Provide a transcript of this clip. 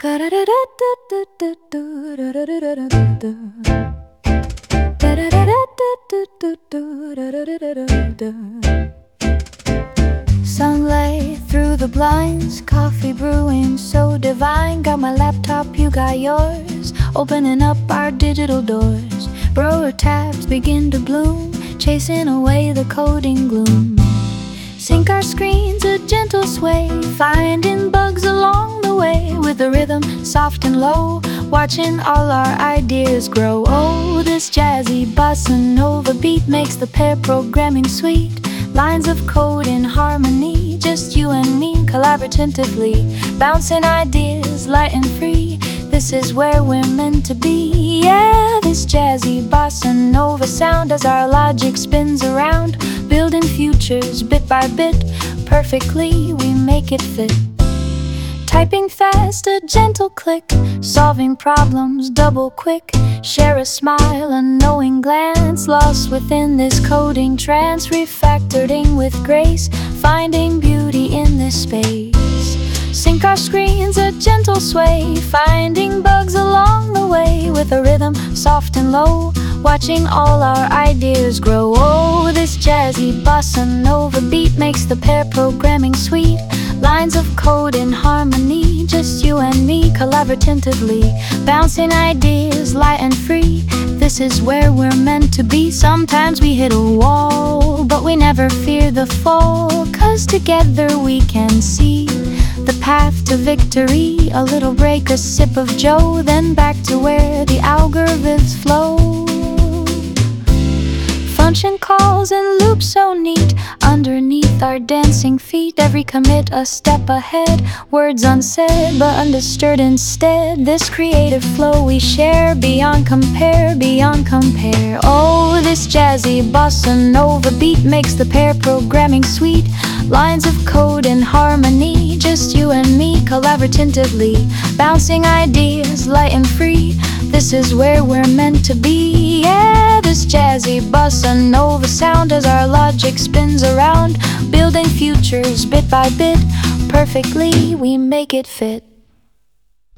Sunlight through the blinds, coffee brewing so divine. Got my laptop, you got yours, opening up our digital doors. Brewer tabs begin to bloom, chasing away the coding gloom. Sync our screens a gentle sway, finding bugs along the way. With the rhythm soft and low, watching all our ideas grow. Oh, this jazzy bossa nova beat makes the pair programming sweet. Lines of code in harmony, just you and me collaboratively, bouncing ideas light and free. This is where we're meant to be. Yeah, this jazzy bossa nova sound as our logic spins around, building futures bit by bit. Perfectly we make it fit. Typing fast, a gentle click, solving problems double quick. Share a smile, a knowing glance, lost within this coding trance. Refactoring with grace, finding beauty in this space. Sync our screens a gentle sway, finding bugs along the way. With a rhythm soft and low, watching all our ideas grow. Oh, this jazzy bossa nova beat makes the pair programming sweet. Lines of code in harmony, just you and me collaboratively, bouncing ideas light and free. This is where we're meant to be. Sometimes we hit a wall, but we never fear the fall, 'cause together we can see the path to victory. A little break, a sip of joe, then back to where the algorithms flow. Function calls and loops so neat, underneath our dancing feet. Every commit a step ahead, words unsaid but understood instead. This creative flow we share, beyond compare, beyond compare. Oh, this jazzy bossa nova beat makes the pair programming sweet. Lines of code in harmony, just you and me collaboratively, bouncing ideas light and free. This is where we're meant to be. Yeah, this jazzy bossa nova sound as our logic spins around, building futures bit by bit. Perfectly we make it fit.